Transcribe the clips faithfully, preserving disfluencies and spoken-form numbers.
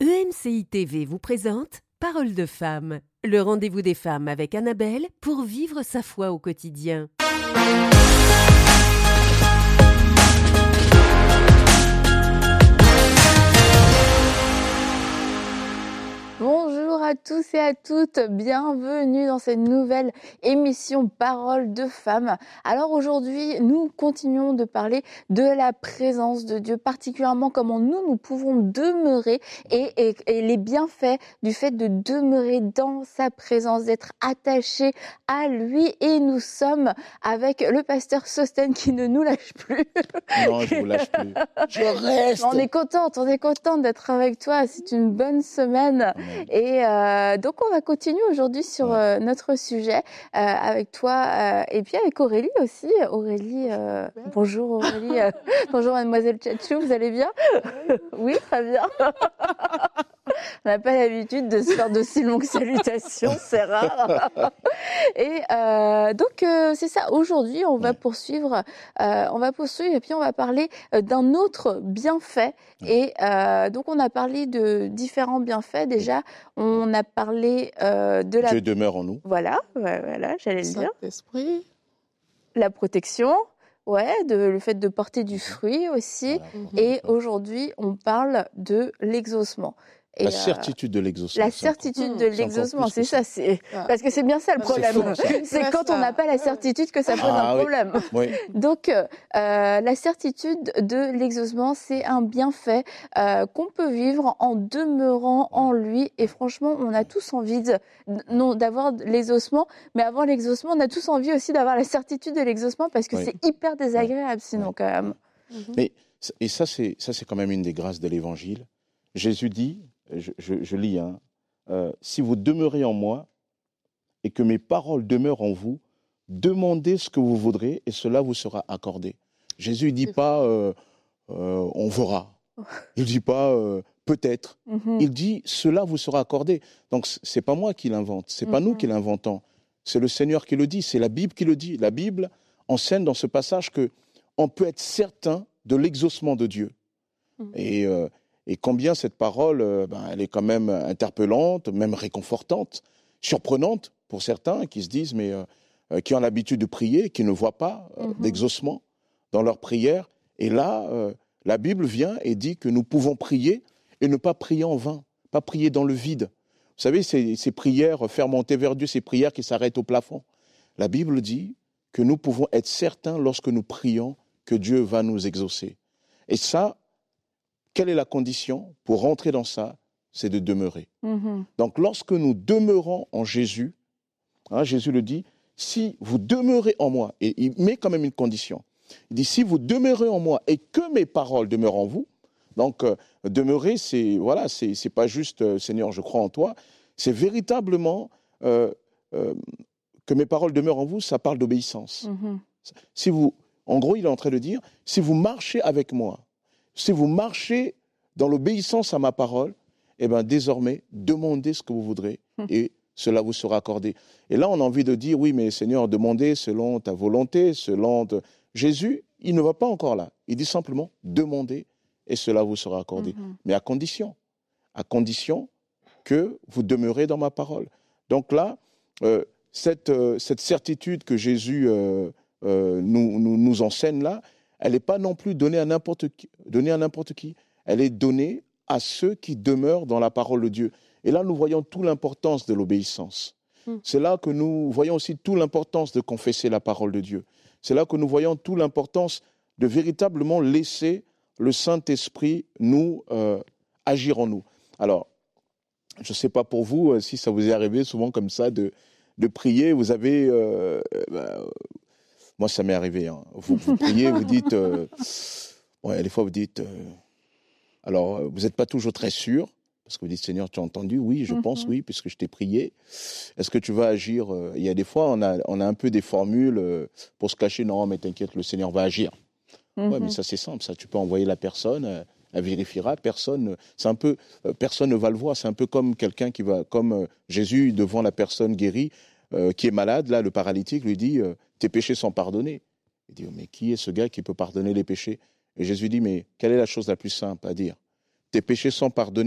E M C I T V vous présente Parole de femme, le rendez-vous des femmes avec Annabelle pour vivre sa foi au quotidien. Bonjour à tous et à toutes, bienvenue dans cette nouvelle émission Parole de femmes. Alors aujourd'hui, nous continuons de parler de la présence de Dieu, particulièrement comment nous, nous pouvons demeurer et, et, et les bienfaits du fait de demeurer dans sa présence, d'être attachés à lui. Et nous sommes avec le pasteur Sosten qui ne nous lâche plus. Non, je ne vous lâche plus. Je reste. On est contente, on est contente d'être avec toi. C'est une bonne semaine. Et euh, donc, on va continuer aujourd'hui sur ouais. euh, notre sujet euh, avec toi euh, et puis avec Aurélie aussi. Aurélie, euh, bonjour Aurélie. euh, bonjour Mademoiselle Tchatchou, vous allez bien? Oui, très bien. On n'a pas l'habitude de se faire de si longues salutations, c'est rare. Et euh, donc, euh, c'est ça. Aujourd'hui, on va ouais. poursuivre. Euh, on va poursuivre et puis on va parler d'un autre bienfait. Ouais. Et euh, donc, on a parlé de différents bienfaits. Déjà, on a parlé euh, de la... Dieu demeure en nous. Voilà, voilà, j'allais le dire. Saint-Esprit. La protection. Ouais, de, le fait de porter du fruit aussi. Voilà. Et aujourd'hui, on parle de l'exaucement. Et la euh, certitude de l'exaucement. La certitude encore, de l'exaucement, c'est ça. C'est... Ah. Parce que c'est bien ça le problème. C'est, c'est quand on n'a pas la certitude que ça pose ah, un problème. Oui. Oui. Donc, euh, la certitude de l'exaucement, c'est un bienfait euh, qu'on peut vivre en demeurant en lui. Et franchement, on a tous envie de, non, d'avoir l'exaucement. Mais avant l'exaucement, on a tous envie aussi d'avoir la certitude de l'exaucement parce que oui. c'est hyper désagréable sinon oui. quand même. Mais, et ça c'est, ça, c'est quand même une des grâces de l'Évangile. Jésus dit... Je, je, je lis, hein, euh, si vous demeurez en moi et que mes paroles demeurent en vous, demandez ce que vous voudrez et cela vous sera accordé. Jésus ne dit pas euh, euh, on verra, il ne dit pas euh, peut-être, mm-hmm. il dit cela vous sera accordé. Donc ce n'est pas moi qui l'invente, ce n'est pas mm-hmm. nous qui l'inventons, c'est le Seigneur qui le dit, c'est la Bible qui le dit. La Bible enseigne dans ce passage qu'on peut être certain de l'exaucement de Dieu. Mm-hmm. Et euh, Et combien cette parole, euh, ben, elle est quand même interpellante, même réconfortante, surprenante pour certains qui se disent, mais euh, qui ont l'habitude de prier, qui ne voient pas euh, mm-hmm. d'exaucement dans leur prière. Et là, euh, la Bible vient et dit que nous pouvons prier et ne pas prier en vain, pas prier dans le vide. Vous savez, ces, ces prières, faire monter vers Dieu, ces prières qui s'arrêtent au plafond. La Bible dit que nous pouvons être certains lorsque nous prions que Dieu va nous exaucer. Et ça, quelle est la condition pour rentrer dans ça? C'est de demeurer. Mm-hmm. Donc, lorsque nous demeurons en Jésus, hein, Jésus le dit, si vous demeurez en moi, et il met quand même une condition, il dit, si vous demeurez en moi et que mes paroles demeurent en vous, donc euh, demeurer, c'est, voilà, c'est, c'est pas juste, euh, Seigneur, je crois en toi, c'est véritablement euh, euh, que mes paroles demeurent en vous, ça parle d'obéissance. Mm-hmm. Si vous, en gros, il est en train de dire, si vous marchez avec moi, si vous marchez dans l'obéissance à ma parole, eh bien, désormais, demandez ce que vous voudrez et cela vous sera accordé. Et là, on a envie de dire, oui, mais Seigneur, demandez selon ta volonté, selon... Te... Jésus, il ne va pas encore là. Il dit simplement, demandez et cela vous sera accordé. Mm-hmm. Mais à condition, à condition que vous demeurez dans ma parole. Donc là, euh, cette, euh, cette certitude que Jésus euh, euh, nous, nous, nous enseigne là, elle n'est pas non plus donnée à n'importe qui, donnée à n'importe qui. Elle est donnée à ceux qui demeurent dans la parole de Dieu. Et là, nous voyons toute l'importance de l'obéissance. Mm. C'est là que nous voyons aussi toute l'importance de confesser la parole de Dieu. C'est là que nous voyons toute l'importance de véritablement laisser le Saint-Esprit nous euh, agir en nous. Alors, je ne sais pas pour vous, si ça vous est arrivé souvent comme ça de, de prier, vous avez... Euh, euh, Moi, ça m'est arrivé. Hein. Vous, vous priez, vous dites... Euh, ouais, des fois, vous dites... Euh, alors, vous n'êtes pas toujours très sûr, parce que vous dites, Seigneur, tu as entendu? Oui, je mm-hmm. pense, oui, puisque je t'ai prié. Est-ce que tu vas agir? Il y a des fois, on a, on a un peu des formules euh, pour se cacher. Non, mais t'inquiète, le Seigneur va agir. Mm-hmm. Oui, mais ça, c'est simple. Ça, tu peux envoyer la personne, euh, elle vérifiera. Personne, c'est un peu, euh, personne ne va le voir. C'est un peu comme quelqu'un qui va... Comme euh, Jésus, devant la personne guérie, euh, qui est malade, là, le paralytique, lui dit... Euh, tes péchés sont pardonnés. Il dit, mais qui est ce gars qui peut pardonner les péchés? Et Jésus dit, mais quelle est la chose la plus simple à dire? Tes péchés sont pardonnés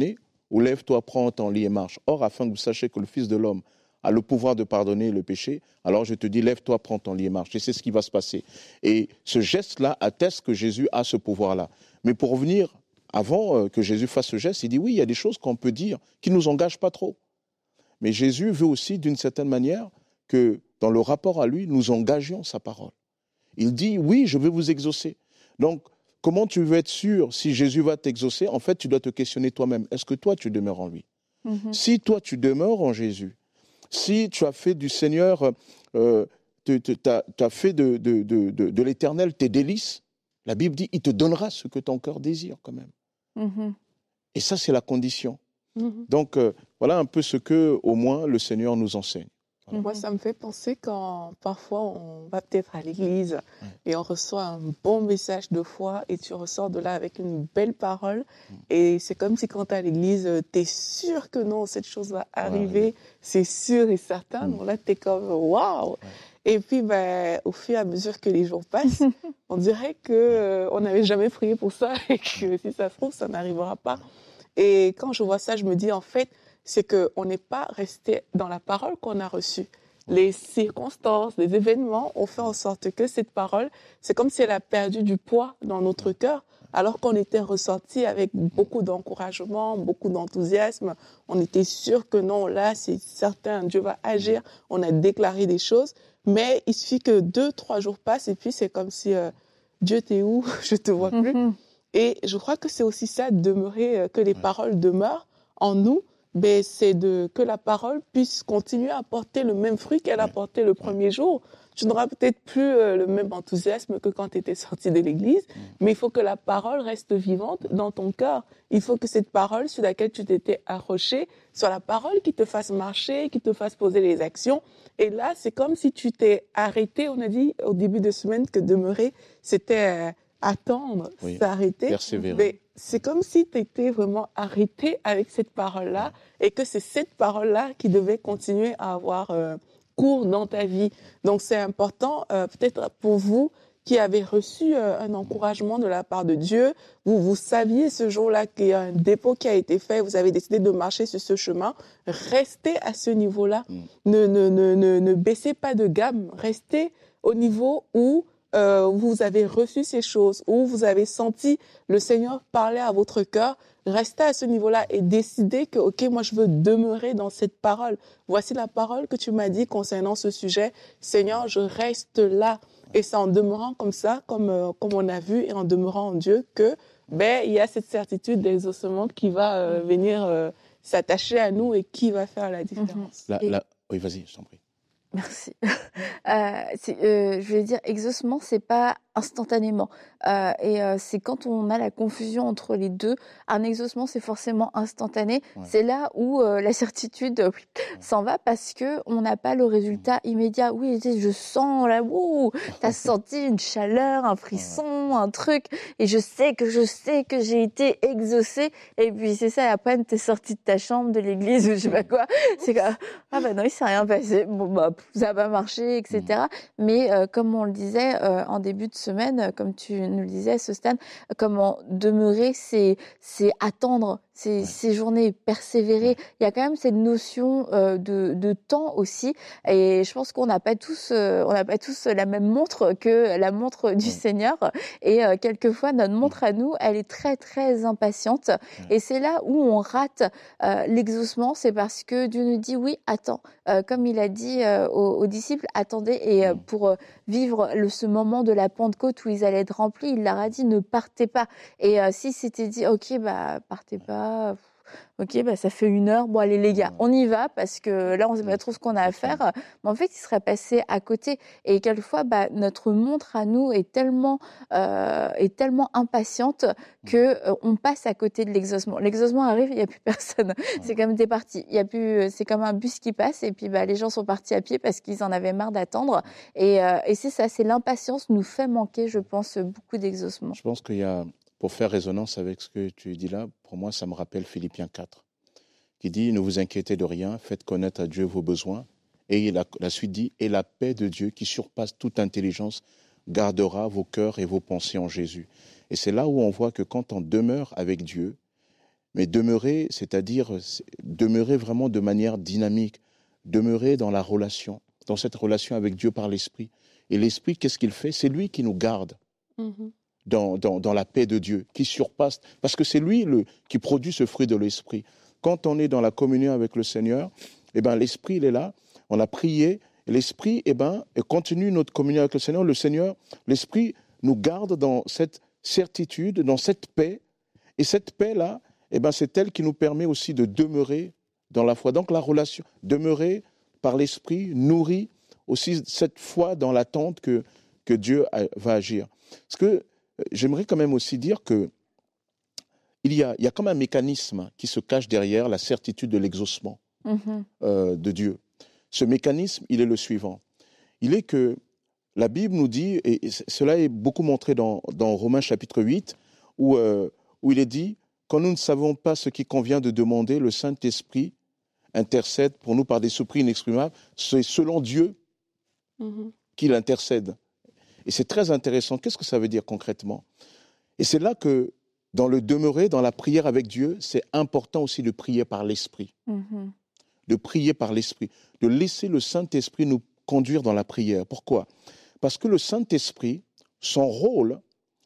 ou lève-toi, prends ton lit et marche. Or, afin que vous sachiez que le Fils de l'homme a le pouvoir de pardonner le péché, alors je te dis, lève-toi, prends ton lit et marche. Et c'est ce qui va se passer. Et ce geste-là atteste que Jésus a ce pouvoir-là. Mais pour revenir, avant que Jésus fasse ce geste, il dit, oui, il y a des choses qu'on peut dire qui ne nous engagent pas trop. Mais Jésus veut aussi, d'une certaine manière, que dans le rapport à lui, nous engagions sa parole. Il dit, oui, je vais vous exaucer. Donc, comment tu veux être sûr si Jésus va t'exaucer? En fait, tu dois te questionner toi-même. Est-ce que toi, tu demeures en lui? Mm-hmm. Si toi, tu demeures en Jésus, si tu as fait du Seigneur, euh, tu as fait de, de, de, de, de l'Éternel tes délices, la Bible dit, il te donnera ce que ton cœur désire quand même. Mm-hmm. Et ça, c'est la condition. Mm-hmm. Donc, euh, voilà un peu ce que, au moins, le Seigneur nous enseigne. Voilà. Moi, ça me fait penser quand parfois on va peut-être à l'église ouais. et on reçoit un bon message de foi et tu ressors de là avec une belle parole mmh. et c'est comme si quand tu es à l'église, tu es sûr que non, cette chose va arriver, ouais, ouais. c'est sûr et certain. Mmh. Donc là, tu es comme waouh ouais. Et puis, ben, au fur et à mesure que les jours passent, on dirait qu'on euh, n'avait jamais prié pour ça et que si ça se trouve, ça n'arrivera pas. Et quand je vois ça, je me dis en fait, c'est qu'on n'est pas resté dans la parole qu'on a reçue. Les circonstances, les événements ont fait en sorte que cette parole, c'est comme si elle a perdu du poids dans notre cœur, alors qu'on était ressorti avec beaucoup d'encouragement, beaucoup d'enthousiasme. On était sûr que non, là, c'est certain, Dieu va agir. On a déclaré des choses, mais il suffit que deux, trois jours passent et puis c'est comme si euh, Dieu, t'es où? Je te vois plus. Mm-hmm. Et je crois que c'est aussi ça, demeurer, que les paroles demeurent en nous. Ben, c'est de, que la parole puisse continuer à porter le même fruit qu'elle a porté le premier jour. Tu n'auras peut-être plus euh, le même enthousiasme que quand tu étais sorti de l'église, mais il faut que la parole reste vivante dans ton cœur. Il faut que cette parole sur laquelle tu t'étais accroché soit la parole qui te fasse marcher, qui te fasse poser les actions. Et là, c'est comme si tu t'es arrêté. On a dit au début de semaine que demeurer, c'était... Euh, attendre, oui, s'arrêter. Persévérer. Mais c'est comme si tu étais vraiment arrêté avec cette parole-là et que c'est cette parole-là qui devait continuer à avoir euh, cours dans ta vie. Donc, c'est important, euh, peut-être pour vous qui avez reçu euh, un encouragement de la part de Dieu, vous, vous saviez ce jour-là qu'il y a un dépôt qui a été fait, vous avez décidé de marcher sur ce chemin, restez à ce niveau-là. Mm. Ne, ne, ne, ne, ne baissez pas de gamme, restez au niveau où Euh, vous avez reçu ces choses, où vous avez senti le Seigneur parler à votre cœur, restez à ce niveau-là et décidez que, ok, moi je veux demeurer dans cette parole. Voici la parole que tu m'as dit concernant ce sujet. Seigneur, je reste là. Et c'est en demeurant comme ça, comme, euh, comme on a vu, et en demeurant en Dieu, que ben, il y a cette certitude d'exaucement qui va euh, venir euh, s'attacher à nous et qui va faire la différence. La, la... Oui, vas-y, je t'en prie. Merci. euh, c'est, euh, je vais dire, exaucement, c'est pas instantanément. Euh, et euh, c'est quand on a la confusion entre les deux. Un exaucement, c'est forcément instantané. Ouais. C'est là où euh, la certitude euh, s'en va parce que on n'a pas le résultat immédiat. Oui, je sens là, ouh, t'as senti une chaleur, un frisson, un truc, et je sais que je sais que j'ai été exaucée. Et puis c'est ça. Après, t'es sorti de ta chambre, de l'église, ou je sais pas quoi. C'est comme ah ben non, il s'est rien passé. Bon bah ça va marcher, et cetera. Mais euh, comme on le disait euh, en début de semaine, comme tu nous le disais, ce Stan, comment demeurer, c'est, c'est attendre, c'est ouais. séjourner, persévérer. Ouais. Il y a quand même cette notion euh, de, de temps aussi. Et je pense qu'on n'a pas tous, euh, on n'a pas tous la même montre que la montre du ouais. Seigneur. Et euh, quelquefois, notre montre à nous, elle est très, très impatiente. Ouais. Et c'est là où on rate euh, l'exaucement. C'est parce que Dieu nous dit, oui, attends. Euh, comme il a dit euh, aux, aux disciples, attendez. Et euh, pour euh, vivre le, ce moment de la Pentecôte où ils allaient être remplis, il leur a dit, ne partez pas. Et euh, si c'était dit, ok, bah, partez pas... Pff, ok, bah, ça fait une heure. Bon, allez, les gars, on y va parce que là, on ne sait pas trop ce qu'on a à faire. Mais en fait, il serait passé à côté. Et quelquefois, bah, notre montre à nous est tellement, euh, est tellement impatiente qu'on euh, passe à côté de l'exaucement. L'exaucement arrive, il n'y a plus personne. C'est comme t'es parti. Il y a plus, c'est comme un bus qui passe et puis bah, les gens sont partis à pied parce qu'ils en avaient marre d'attendre. Et, euh, et c'est ça, c'est l'impatience nous fait manquer, je pense, beaucoup d'exaucement. Je pense qu'il y a... Pour faire résonance avec ce que tu dis là, pour moi, ça me rappelle Philippiens quatre, qui dit « Ne vous inquiétez de rien, faites connaître à Dieu vos besoins. » Et la, la suite dit « Et la paix de Dieu, qui surpasse toute intelligence, gardera vos cœurs et vos pensées en Jésus. » Et c'est là où on voit que quand on demeure avec Dieu, Mais demeurer, c'est-à-dire demeurer vraiment de manière dynamique, demeurer dans la relation, dans cette relation avec Dieu par l'Esprit. Et l'Esprit, qu'est-ce qu'il fait? C'est lui qui nous garde mm-hmm. dans, dans, dans la paix de Dieu, qui surpasse, parce que c'est lui le, qui produit ce fruit de l'Esprit. Quand on est dans la communion avec le Seigneur, eh ben, l'Esprit, il est là, on a prié, et l'Esprit eh ben, continue notre communion avec le Seigneur. Le Seigneur, l'Esprit nous garde dans cette certitude, dans cette paix, et cette paix-là, eh ben, c'est elle qui nous permet aussi de demeurer dans la foi. Donc la relation, demeurer par l'Esprit, nourrit aussi cette foi dans l'attente que, que Dieu a, va agir. Parce que j'aimerais quand même aussi dire que il y a, il y a comme un mécanisme qui se cache derrière la certitude de l'exaucement mm-hmm. euh, de Dieu. Ce mécanisme, il est le suivant. Il est que la Bible nous dit, et cela est beaucoup montré dans, dans Romains chapitre huit, où, euh, où il est dit, quand nous ne savons pas ce qui convient de demander, le Saint-Esprit intercède pour nous par des soupirs inexprimables. C'est selon Dieu mm-hmm. qu'il intercède. Et c'est très intéressant. Qu'est-ce que ça veut dire concrètement? Et c'est là que, dans le demeurer, dans la prière avec Dieu, c'est important aussi de prier par l'Esprit. Mm-hmm. De prier par l'Esprit. De laisser le Saint-Esprit nous conduire dans la prière. Pourquoi? Parce que le Saint-Esprit, son rôle,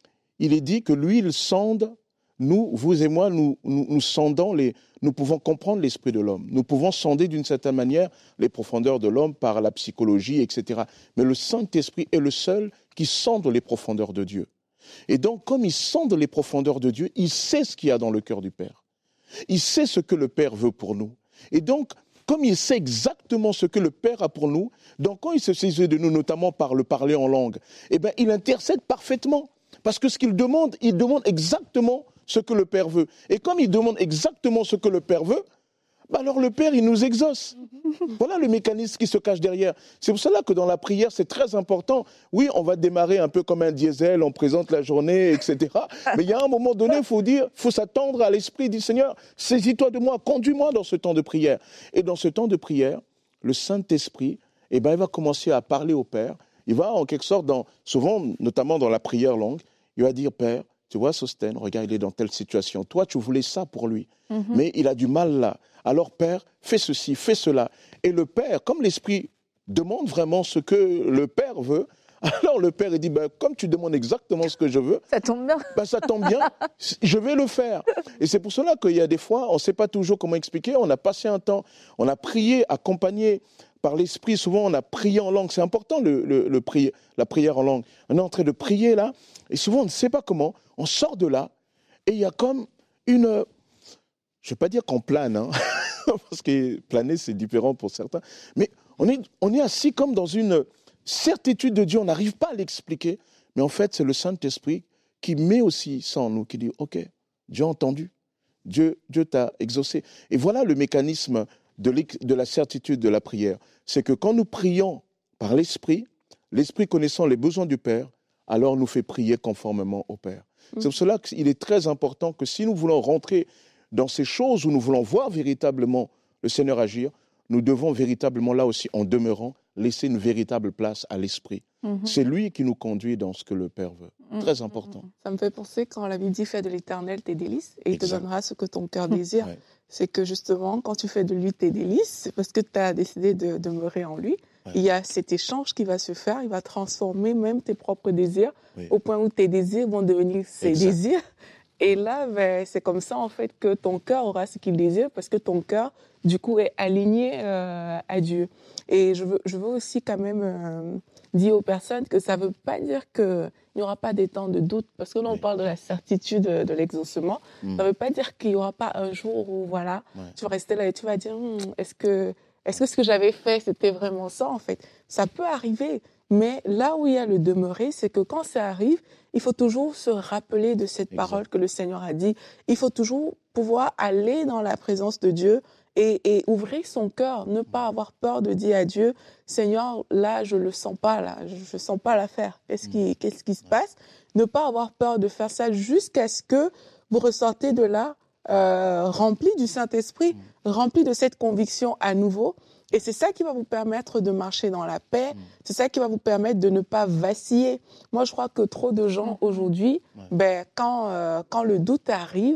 il est dit que lui, il sonde. Nous, vous et moi, nous, nous, nous sondons, les, nous pouvons comprendre l'esprit de l'homme. Nous pouvons sonder d'une certaine manière les profondeurs de l'homme par la psychologie, et cetera. Mais le Saint-Esprit est le seul qui sonde les profondeurs de Dieu. Et donc, comme il sonde les profondeurs de Dieu, il sait ce qu'il y a dans le cœur du Père. Il sait ce que le Père veut pour nous. Et donc, comme il sait exactement ce que le Père a pour nous, donc quand il se saisit de nous, notamment par le parler en langue, eh bien, il intercède parfaitement. Parce que ce qu'il demande, il demande exactement ce que le Père veut. Et comme il demande exactement ce que le Père veut, bah alors le Père, il nous exauce. Voilà le mécanisme qui se cache derrière. C'est pour cela que dans la prière, c'est très important. Oui, on va démarrer un peu comme un diesel, on présente la journée, et cetera. Mais il y a un moment donné, il faut dire, il faut s'attendre à l'Esprit du Seigneur. Saisis-toi de moi, conduis-moi dans ce temps de prière. Et dans ce temps de prière, le Saint-Esprit, eh ben, il va commencer à parler au Père. Il va en quelque sorte, dans, souvent, notamment dans la prière longue, il va dire, Père, tu vois, Sostène, regarde, il est dans telle situation. Toi, tu voulais ça pour lui, mm-hmm. mais il a du mal là. Alors, Père, fais ceci, fais cela. Et le Père, comme l'Esprit demande vraiment ce que le Père veut, alors le Père, il dit, ben, comme tu demandes exactement ce que je veux, ça tombe bien. Ben, ça tombe bien, je vais le faire. Et c'est pour cela qu'il y a des fois, on ne sait pas toujours comment expliquer, on a passé un temps, on a prié, accompagné par l'Esprit, souvent on a prié en langue. C'est important le, le, le prier, la prière en langue. On est en train de prier là, et souvent on ne sait pas comment, on sort de là, et il y a comme une... Je ne vais pas dire qu'on plane, hein, parce que planer c'est différent pour certains, mais on est, on est assis comme dans une certitude de Dieu, on n'arrive pas à l'expliquer, mais en fait c'est le Saint-Esprit qui met aussi ça en nous, qui dit « Ok, Dieu a entendu, Dieu, Dieu t'a exaucé ». Et voilà le mécanisme de, de la certitude de la prière. C'est que quand nous prions par l'Esprit, l'Esprit connaissant les besoins du Père, alors nous fait prier conformément au Père. Mmh. C'est pour cela qu'il est très important que si nous voulons rentrer dans ces choses où nous voulons voir véritablement le Seigneur agir, nous devons véritablement là aussi, en demeurant, laisser une véritable place à l'Esprit. Mmh. C'est lui qui nous conduit dans ce que le Père veut. Mmh. Très important. Ça me fait penser quand la Bible dit « Fais de l'Éternel tes délices et il te donnera ce que ton cœur désire ouais. ». C'est que justement, quand tu fais de lui tes délices, c'est parce que tu as décidé de demeurer en lui. Ouais. Il y a cet échange qui va se faire, il va transformer même tes propres désirs, oui. au point où tes désirs vont devenir ses exact. Désirs. Et là, ben, c'est comme ça en fait que ton cœur aura ce qu'il désire, parce que ton cœur, du coup, est aligné euh, à Dieu. Et je veux, je veux aussi quand même euh, dire aux personnes que ça ne veut pas dire qu'il n'y aura pas des temps de doute, parce que là, on oui. parle de la certitude de, de l'exaucement. Mm. Ça ne veut pas dire qu'il n'y aura pas un jour où, voilà, ouais. tu vas rester là et tu vas dire, hm, est-ce que, est-ce que ce que j'avais fait, c'était vraiment ça, en fait? Ça peut arriver, mais là où il y a le demeurer, c'est que quand ça arrive, il faut toujours se rappeler de cette exact. Parole que le Seigneur a dit. Il faut toujours pouvoir aller dans la présence de Dieu et, et ouvrir son cœur, ne pas avoir peur de dire à Dieu, Seigneur, là, je le sens pas, là, je, je sens pas l'affaire. Qu'est-ce qui, qu'est-ce qui se passe? Ne pas avoir peur de faire ça jusqu'à ce que vous ressortez de là euh, rempli du Saint-Esprit, rempli de cette conviction à nouveau. Et c'est ça qui va vous permettre de marcher dans la paix. Mmh. C'est ça qui va vous permettre de ne pas vaciller. Moi, je crois que trop de gens aujourd'hui, ouais. ben, quand, euh, quand le doute arrive,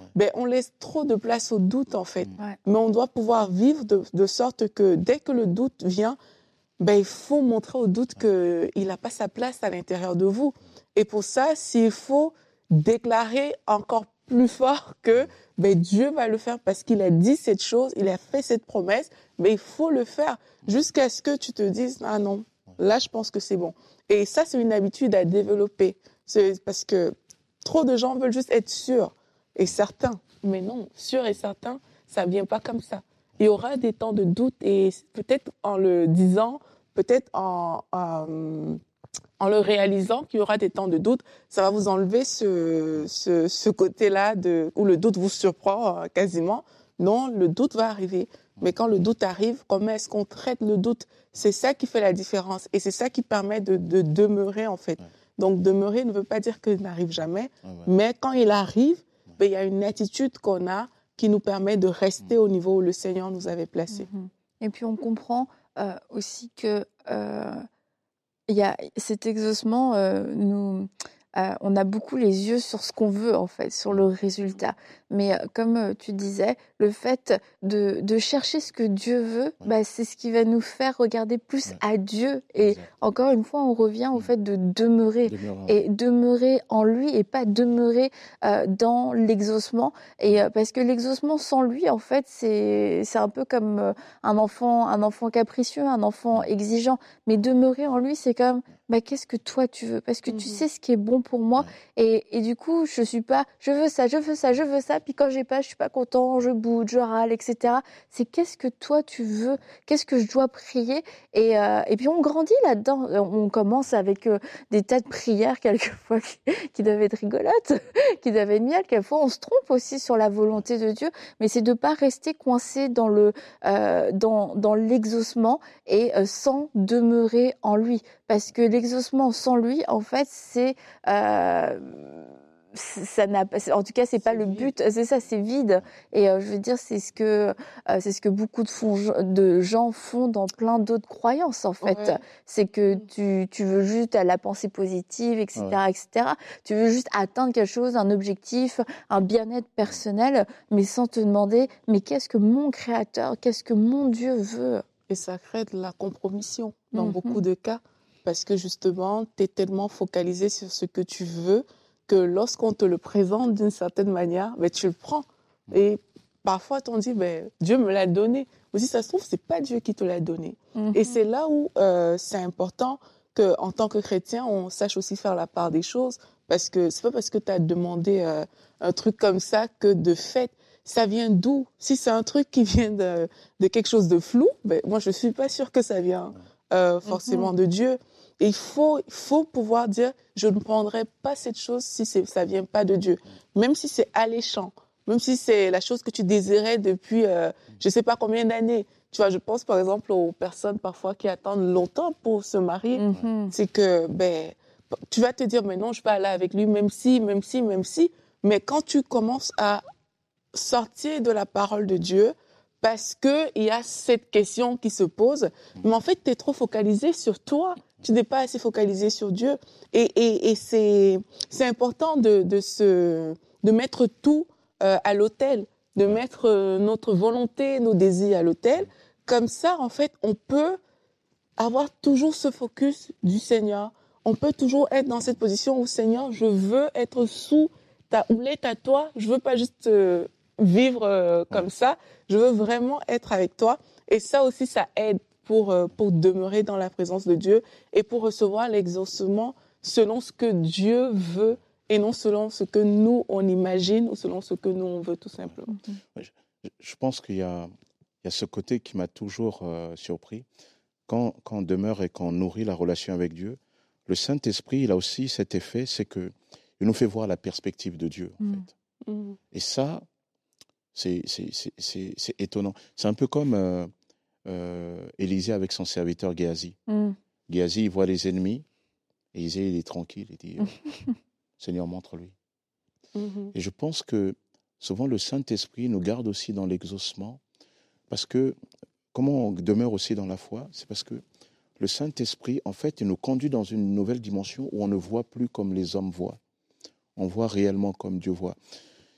ben, on laisse trop de place au doute, en fait. Ouais. Mais on doit pouvoir vivre de, de sorte que dès que le doute vient, ben, il faut montrer au doute qu'il n'a pas sa place à l'intérieur de vous. Et pour ça, s'il faut déclarer encore plus fort que ben, Dieu va le faire parce qu'il a dit cette chose, il a fait cette promesse, mais il faut le faire jusqu'à ce que tu te dises « Ah non, là, je pense que c'est bon ». Et ça, c'est une habitude à développer. C'est parce que trop de gens veulent juste être sûrs et certains. Mais non, sûrs et certains, ça ne vient pas comme ça. Il y aura des temps de doute et peut-être en le disant, peut-être en, en, en le réalisant qu'il y aura des temps de doute, ça va vous enlever ce, ce, ce côté-là de, où le doute vous surprend euh, quasiment. Non, le doute va arriver. Mais quand le doute arrive, comment est-ce qu'on traite le doute? C'est ça qui fait la différence et c'est ça qui permet de, de demeurer en fait. Ouais. Donc demeurer ne veut pas dire qu'il n'arrive jamais, ouais, ouais. mais quand il arrive, ouais. ben, il y a une attitude qu'on a qui nous permet de rester au niveau où le Seigneur nous avait placés. Et puis on comprend euh, aussi que euh, il y a cet exaucement, euh, nous, euh, on a beaucoup les yeux sur ce qu'on veut en fait, sur le résultat. Mais euh, comme euh, tu disais, le fait de, de chercher ce que Dieu veut, ouais. bah, c'est ce qui va nous faire regarder plus ouais. à Dieu. Et exact. Encore une fois, on revient au fait de demeurer. Demeurer. Et demeurer en lui et pas demeurer euh, dans l'exaucement. Et euh, parce que l'exaucement sans lui, en fait, c'est, c'est un peu comme euh, un enfant, un enfant capricieux, un enfant exigeant. Mais demeurer en lui, c'est comme bah, qu'est-ce que toi tu veux? Parce que mmh. tu sais ce qui est bon pour moi. Et, et du coup, je suis pas, je veux ça, je veux ça, je veux ça. Puis quand j'ai pas, je suis pas content, je boude, je râle, et cetera. C'est qu'est-ce que toi tu veux? Qu'est-ce que je dois prier? Et, euh, et puis on grandit là-dedans. On commence avec euh, des tas de prières quelquefois qui, qui doivent être rigolotes, qui doivent être miel. Quelquefois on se trompe aussi sur la volonté de Dieu. Mais c'est de pas rester coincé dans le, euh, dans, dans l'exaucement et euh, sans demeurer en lui. Parce que l'exaucement sans lui, en fait, c'est euh, ça n'a pas, en tout cas, c'est, c'est pas vide. Le but. C'est ça, c'est vide. Et euh, je veux dire, c'est ce que euh, c'est ce que beaucoup de, font, de gens font dans plein d'autres croyances. En fait, ouais. c'est que tu tu veux juste la pensée positive, et cetera, ouais. et cetera. Tu veux juste atteindre quelque chose, un objectif, un bien-être personnel, mais sans te demander, mais qu'est-ce que mon Créateur, qu'est-ce que mon Dieu veut? Et ça crée de la compromission dans mm-hmm. beaucoup de cas. Parce que justement, tu es tellement focalisé sur ce que tu veux que lorsqu'on te le présente d'une certaine manière, ben, tu le prends. Et parfois, on dit, ben, Dieu me l'a donné. Mais si ça se trouve, ce n'est pas Dieu qui te l'a donné. Mm-hmm. Et c'est là où euh, c'est important qu'en tant que chrétien, on sache aussi faire la part des choses. Parce que ce n'est pas parce que tu as demandé euh, un truc comme ça que de fait, ça vient d'où? Si c'est un truc qui vient de, de quelque chose de flou, ben, moi, je ne suis pas sûre que ça vient euh, forcément mm-hmm. de Dieu. Et il faut, il faut pouvoir dire, je ne prendrai pas cette chose si c'est, ça ne vient pas de Dieu. Même si c'est alléchant, même si c'est la chose que tu désirais depuis euh, je ne sais pas combien d'années. Tu vois, je pense par exemple aux personnes parfois qui attendent longtemps pour se marier. Mm-hmm. C'est que ben, tu vas te dire, mais non, je vais aller avec lui, même si, même si, même si. Mais quand tu commences à sortir de la parole de Dieu, parce qu'il y a cette question qui se pose, mais en fait, tu es trop focalisé sur toi. Tu n'es pas assez focalisé sur Dieu. Et, et, et c'est, c'est important de, de, se, de mettre tout euh, à l'autel, de mettre euh, notre volonté, nos désirs à l'autel. Comme ça, en fait, on peut avoir toujours ce focus du Seigneur. On peut toujours être dans cette position où, Seigneur, je veux être sous ta houlette à toi. Je ne veux pas juste euh, vivre euh, comme ça. Je veux vraiment être avec toi. Et ça aussi, ça aide. Pour, pour demeurer dans la présence de Dieu et pour recevoir l'exaucement selon ce que Dieu veut et non selon ce que nous, on imagine ou selon ce que nous, on veut tout simplement. Je, je pense qu'il y a, il y a ce côté qui m'a toujours euh, surpris. Quand, quand on demeure et quand on nourrit la relation avec Dieu, le Saint-Esprit, il a aussi cet effet, c'est qu'il nous fait voir la perspective de Dieu. En mmh. fait. Mmh. Et ça, c'est, c'est, c'est, c'est, c'est étonnant. C'est un peu comme... Euh, Euh, Élisée avec son serviteur Géasi. Mm. Géasi, il voit les ennemis, et Élisée, il est tranquille, il dit, euh, Seigneur, montre-lui. Mm-hmm. Et je pense que souvent le Saint-Esprit nous garde aussi dans l'exaucement, parce que, comment on demeure aussi dans la foi, c'est parce que le Saint-Esprit, en fait, il nous conduit dans une nouvelle dimension où on ne voit plus comme les hommes voient. On voit réellement comme Dieu voit.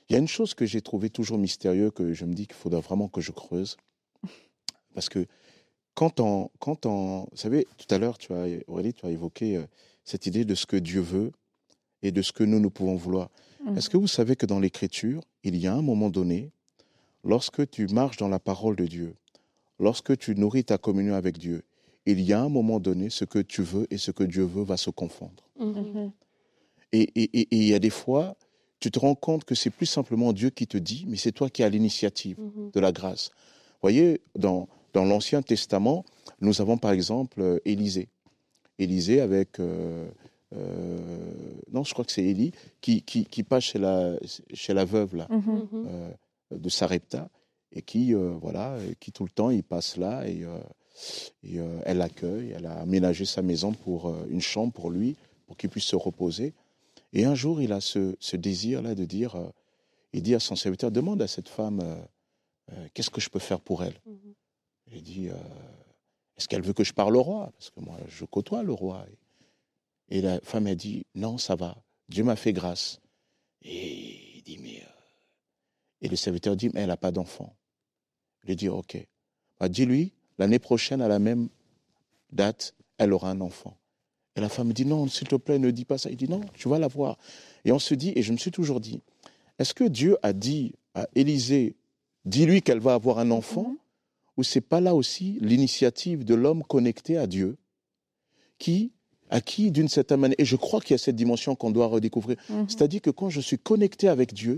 Il y a une chose que j'ai trouvée toujours mystérieuse, que je me dis qu'il faudra vraiment que je creuse. Parce que quand on, quand on... Vous savez, tout à l'heure, tu as, Aurélie, tu as évoqué euh, cette idée de ce que Dieu veut et de ce que nous, nous pouvons vouloir. Mmh. Est-ce que vous savez que dans l'Écriture, il y a un moment donné, lorsque tu marches dans la parole de Dieu, lorsque tu nourris ta communion avec Dieu, il y a un moment donné, ce que tu veux et ce que Dieu veut va se confondre. Mmh. Et, et, et, et il y a des fois, tu te rends compte que c'est plus simplement Dieu qui te dit, mais c'est toi qui as l'initiative mmh. de la grâce. Vous voyez, dans, dans l'Ancien Testament, nous avons par exemple Élisée. Élisée avec... Euh, euh, non, je crois que c'est Élie, qui, qui, qui passe chez la, chez la veuve là, mmh. euh, de Sarepta, et qui, euh, voilà, qui tout le temps, il passe là, et, euh, et euh, elle l'accueille, elle a aménagé sa maison pour euh, une chambre pour lui, pour qu'il puisse se reposer. Et un jour, il a ce, ce désir-là de dire, euh, il dit à son serviteur, demande à cette femme, euh, euh, qu'est-ce que je peux faire pour elle ? Mmh. Il dit, euh, est-ce qu'elle veut que je parle au roi ? Parce que moi, je côtoie le roi. Et la femme a dit, non, ça va, Dieu m'a fait grâce. Et il dit, mais... Euh... Et le serviteur dit, mais elle n'a pas d'enfant. Il dit, ok. Bah, dis-lui, l'année prochaine, à la même date, elle aura un enfant. Et la femme dit, non, s'il te plaît, ne dis pas ça. Il dit, non, tu vas l'avoir. Et on se dit, et je me suis toujours dit, est-ce que Dieu a dit à Élisée, dis-lui qu'elle va avoir un enfant, mmh. ou c'est pas là aussi l'initiative de l'homme connecté à Dieu, qui, à qui, d'une certaine manière, et je crois qu'il y a cette dimension qu'on doit redécouvrir, mmh. c'est-à-dire que quand je suis connecté avec Dieu,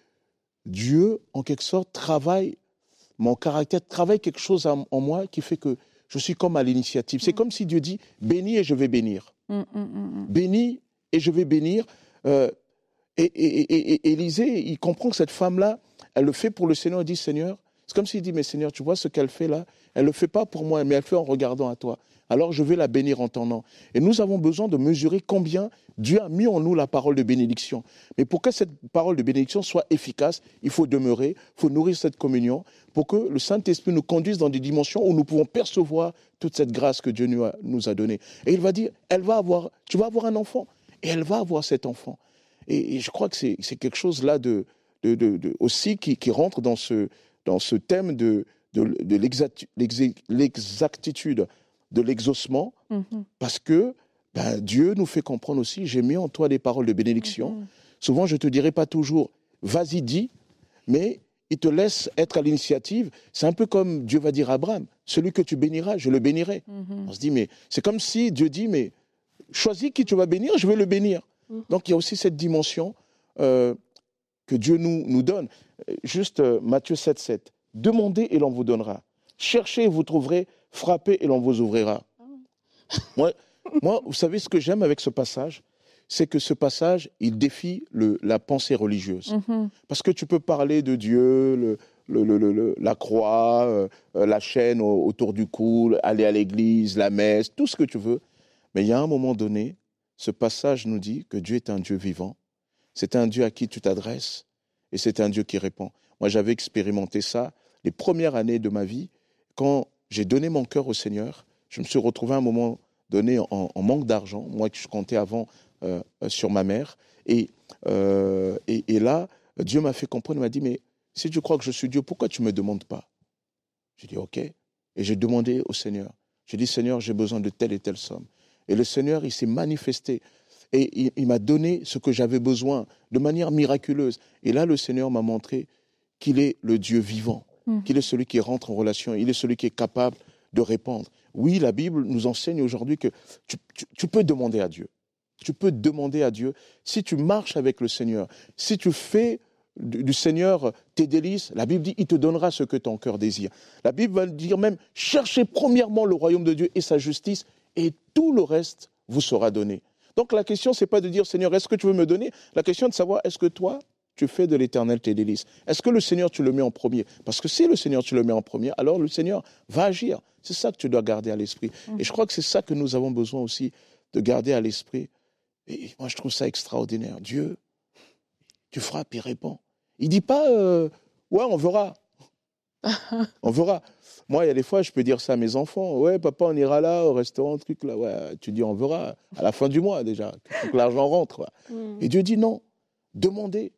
Dieu, en quelque sorte, travaille, mon caractère, travaille quelque chose en, en moi qui fait que je suis comme à l'initiative. C'est mmh. comme si Dieu dit, bénis et je vais bénir. Mmh, mmh, mmh. Bénis et je vais bénir. Euh, et, et, et, et Élisée, il comprend que cette femme-là, elle le fait pour le Seigneur. Il dit, Seigneur, c'est comme s'il dit, mais Seigneur, tu vois ce qu'elle fait là, elle ne le fait pas pour moi, mais elle le fait en regardant à toi. Alors je vais la bénir en ton nom. Et nous avons besoin de mesurer combien Dieu a mis en nous la parole de bénédiction. Mais pour que cette parole de bénédiction soit efficace, il faut demeurer, il faut nourrir cette communion pour que le Saint-Esprit nous conduise dans des dimensions où nous pouvons percevoir toute cette grâce que Dieu nous a, nous a donnée. Et il va dire, elle va avoir, tu vas avoir un enfant. Et elle va avoir cet enfant. Et, et je crois que c'est, c'est quelque chose là de, de, de, de, aussi qui, qui rentre dans ce, dans ce thème de, de, de l'exacti, l'exactitude de l'exaucement, mm-hmm. parce que ben, Dieu nous fait comprendre aussi, j'ai mis en toi des paroles de bénédiction. Mm-hmm. Souvent, je ne te dirai pas toujours, vas-y, dis, mais il te laisse être à l'initiative. C'est un peu comme Dieu va dire à Abraham, celui que tu béniras, je le bénirai. Mm-hmm. On se dit, mais c'est comme si Dieu dit, mais choisis qui tu vas bénir, je vais le bénir. Mm-hmm. Donc, il y a aussi cette dimension euh, que Dieu nous, nous donne. Juste euh, Matthieu sept, sept. Demandez et l'on vous donnera. Cherchez et vous trouverez. Frappez et l'on vous ouvrira. Moi, moi, vous savez ce que j'aime avec ce passage, c'est que ce passage, il défie le, la pensée religieuse. Mm-hmm. Parce que tu peux parler de Dieu, le, le, le, le, la croix, euh, la chaîne au, autour du cou, aller à l'église, la messe, tout ce que tu veux. Mais il y a un moment donné, ce passage nous dit que Dieu est un Dieu vivant. C'est un Dieu à qui tu t'adresses et c'est un Dieu qui répond. Moi, j'avais expérimenté ça les premières années de ma vie, quand j'ai donné mon cœur au Seigneur. Je me suis retrouvé à un moment donné en, en manque d'argent, moi que je comptais avant euh, sur ma mère. Et, euh, et, et là, Dieu m'a fait comprendre, il m'a dit, mais si tu crois que je suis Dieu, pourquoi tu ne me demandes pas ? J'ai dit, ok. Et j'ai demandé au Seigneur. J'ai dit, Seigneur, j'ai besoin de telle et telle somme. Et le Seigneur, il s'est manifesté. Et il, il m'a donné ce que j'avais besoin de manière miraculeuse. Et là, le Seigneur m'a montré qu'il est le Dieu vivant. Qu'il est celui qui rentre en relation, il est celui qui est capable de répondre. Oui, la Bible nous enseigne aujourd'hui que tu, tu, tu peux demander à Dieu. Tu peux demander à Dieu. Si tu marches avec le Seigneur, si tu fais du, du Seigneur tes délices, la Bible dit, il te donnera ce que ton cœur désire. La Bible va dire même, cherchez premièrement le royaume de Dieu et sa justice, et tout le reste vous sera donné. Donc la question, ce n'est pas de dire, Seigneur, est-ce que tu veux me donner ? La question est de savoir, est-ce que toi, tu fais de l'Éternel tes délices. Est-ce que le Seigneur, tu le mets en premier ? Parce que si le Seigneur, tu le mets en premier, alors le Seigneur va agir. C'est ça que tu dois garder à l'esprit. Mmh. Et je crois que c'est ça que nous avons besoin aussi de garder à l'esprit. Et moi, je trouve ça extraordinaire. Dieu, tu frappes, il répond. Il ne dit pas, euh, ouais, on verra. On verra. Moi, il y a des fois, je peux dire ça à mes enfants. Ouais, papa, on ira là, au restaurant, truc là. Ouais, tu dis, on verra. À la fin du mois, déjà. Il faut que l'argent rentre. Ouais. Mmh. Et Dieu dit non. Demandez.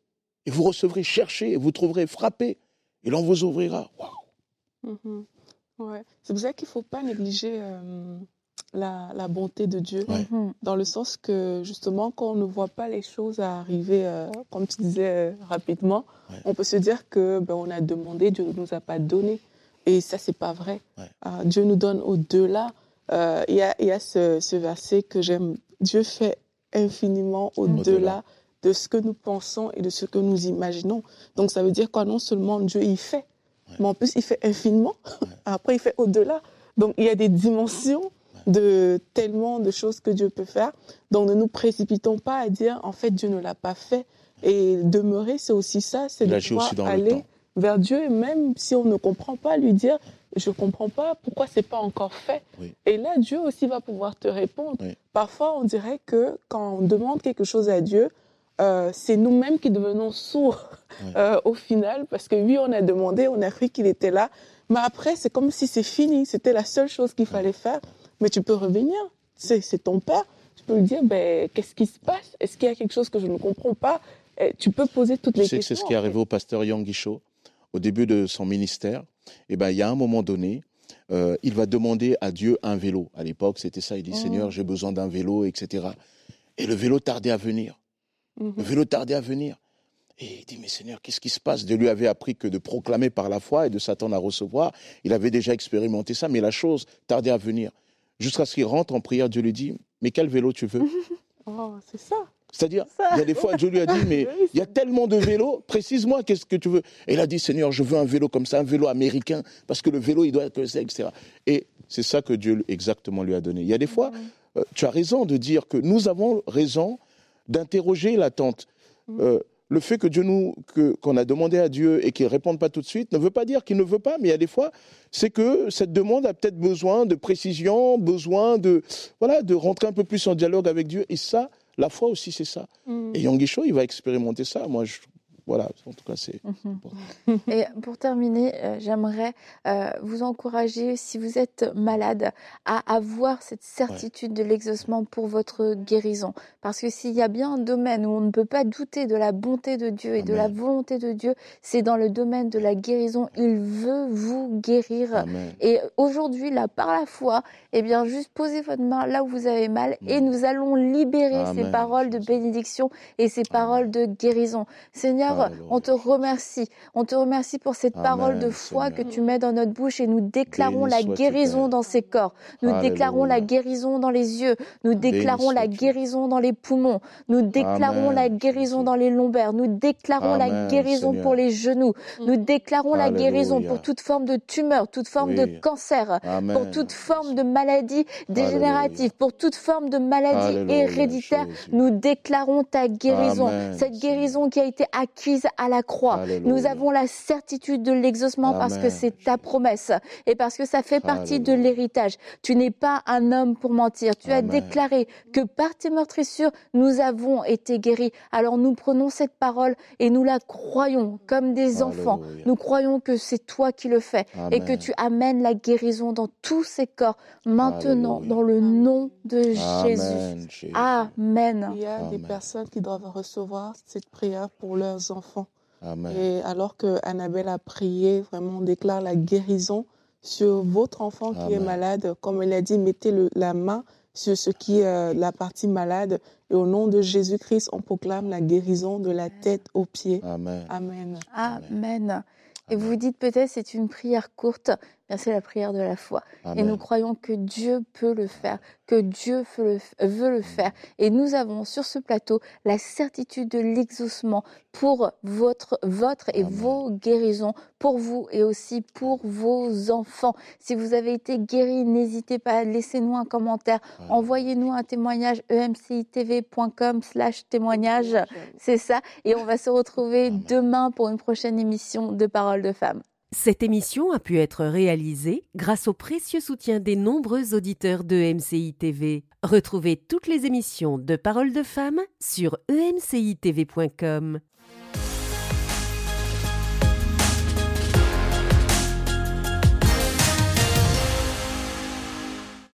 Et vous recevrez, cherchez, et vous trouverez, frappez, et l'on vous ouvrira. Waouh. Mhm. Ouais. C'est pour ça qu'il ne faut pas négliger euh, la, la bonté de Dieu, Ouais. Mhm. dans le sens que justement, quand on ne voit pas les choses arriver, euh, comme tu disais, euh, rapidement, Ouais. on peut se dire que ben, on a demandé, Dieu ne nous a pas donné. Et ça, c'est pas vrai. Ouais. Euh, Dieu nous donne au-delà. Euh, Il y a, il y a ce, ce verset que j'aime. Dieu fait infiniment au-delà Au-delà. de ce que nous pensons et de ce que nous imaginons. Donc, ça veut dire quoi? Non seulement Dieu, il fait, Ouais. mais en plus, il fait infiniment. Ouais. Après, il fait au-delà. Donc, il y a des dimensions de tellement de choses que Dieu peut faire. Donc, ne nous précipitons pas à dire, en fait, Dieu ne l'a pas fait. Et demeurer, c'est aussi ça, c'est Il de agit pouvoir aussi dans le aller temps. vers Dieu. Et même si on ne comprend pas, lui dire, je ne comprends pas, pourquoi ce n'est pas encore fait? Oui. Et là, Dieu aussi va pouvoir te répondre. Oui. Parfois, on dirait que quand on demande quelque chose à Dieu, euh, c'est nous-mêmes qui devenons sourds Oui. euh, au final, parce que oui, on a demandé, on a cru qu'il était là, mais après, c'est comme si c'est fini, c'était la seule chose qu'il fallait faire. Mais tu peux revenir, c'est, c'est ton père, tu peux lui dire, ben, qu'est-ce qui se passe? Est-ce qu'il y a quelque chose que je ne comprends pas? Et tu peux poser toutes Tu les sais que questions. c'est ce qui est en fait. arrivé au pasteur Yang Guichot au début de son ministère. Et ben, il y a un moment donné, euh, il va demander à Dieu un vélo. À l'époque, c'était ça. Il dit, Oh. Seigneur, j'ai besoin d'un vélo, et cetera. Et le vélo tardait à venir. Mhm. Le vélo tardait à venir. Et il dit, mais Seigneur, qu'est-ce qui se passe? Dieu lui avait appris que de proclamer par la foi et de s'attendre à recevoir. Il avait déjà expérimenté ça, mais la chose tardait à venir. Jusqu'à ce qu'il rentre en prière, Dieu lui dit, mais quel vélo tu veux? Oh, c'est ça. C'est-à-dire, Ça. il y a des fois, Dieu lui a dit, mais Oui, il y a tellement de vélos, précise-moi, qu'est-ce que tu veux? Et il a dit, Seigneur, je veux un vélo comme ça, un vélo américain, parce que le vélo, il doit être ça, et cetera. Et c'est ça que Dieu exactement lui a donné. Il y a des fois, euh, tu as raison de dire que nous avons raison d'interroger l'attente. Euh, le fait que Dieu nous, que, qu'on a demandé à Dieu et qu'il ne réponde pas tout de suite ne veut pas dire qu'il ne veut pas, mais il y a des fois, c'est que cette demande a peut-être besoin de précision, besoin de, voilà, de rentrer un peu plus en dialogue avec Dieu. Et ça, la foi aussi, c'est ça. Mhm. Et Yang Guichot, il va expérimenter ça. Moi, je, voilà, en tout cas, c'est... Mhm. Et pour terminer, euh, j'aimerais euh, vous encourager, si vous êtes malade, à avoir cette certitude de l'exaucement pour votre guérison. Parce que s'il y a bien un domaine où on ne peut pas douter de la bonté de Dieu et de la Amen. volonté de Dieu, c'est dans le domaine de la guérison. Il veut vous guérir. Amen. Et aujourd'hui, là, par la foi, eh bien, juste posez votre main là où vous avez mal et Mm. nous allons libérer ces Amen, paroles de Jésus. bénédiction et ces paroles de guérison. Seigneur, Alléluia. on te remercie. On te remercie pour cette Amen, parole de foi Seigneur. que tu mets dans notre bouche et nous déclarons Béni la sois-tu, guérison Père. dans ces corps. Nous déclarons la Alléluia. guérison dans les yeux. Nous déclarons la sois-tu. guérison dans les poumons. Nous déclarons Amen, la guérison Jésus. dans les lombaires. Nous déclarons la Amen, guérison Seigneur. pour les genoux. Nous déclarons la guérison Alléluia. pour toute forme de tumeur, toute forme Oui. de cancer, Amen. pour toute forme de maladie dégénérative, Alléluia. pour toute forme de maladie Alléluia, héréditaire. Jésus. Nous déclarons ta guérison, Amen, cette Seigneur. guérison qui a été acquise à la croix. Alléluia. Nous avons la certitude de l'exaucement parce que Amen, c'est ta Jésus. promesse et parce que ça fait partie de Alléluia. l'héritage. Tu n'es pas un homme pour mentir. Tu as Amen. déclaré que par tes meurtrissures, nous avons été guéris. Alors nous prenons cette parole et nous la croyons comme des enfants. Alléluia. Nous croyons que c'est toi qui le fais et que Amen. tu amènes la guérison dans tous ces corps maintenant Alléluia. dans le nom de Jésus. Amen, Jésus. Amen. Il y a des Amen. personnes qui doivent recevoir cette prière pour leurs enfants. Amen. Et alors que Annabelle a prié, vraiment, on déclare la guérison sur votre enfant qui est Amen. malade. Comme elle a dit, mettez le, la main sur ce qui est euh, la partie malade. Et au nom de Jésus-Christ, on proclame la guérison de la tête aux pieds. Amen. Amen. Amen. Et Amen. vous vous dites peut-être c'est une prière courte, bien c'est la prière de la foi. Et nous Amen. croyons que Dieu peut le faire, que Dieu veut le, veut le faire. Et nous avons sur ce plateau la certitude de l'exaucement pour votre, votre et Amen. vos guérisons, pour vous et aussi pour vos enfants. Si vous avez été guéri, n'hésitez pas, laissez-nous un commentaire, Amen. envoyez-nous un témoignage, e m c i t v point com slash témoignage, c'est ça. Et on va se retrouver Amen. demain pour une prochaine émission de Paroles de Femmes. Cette émission a pu être réalisée grâce au précieux soutien des nombreux auditeurs de M C I T V. Retrouvez toutes les émissions de Paroles de Femmes sur e m c i t v point com.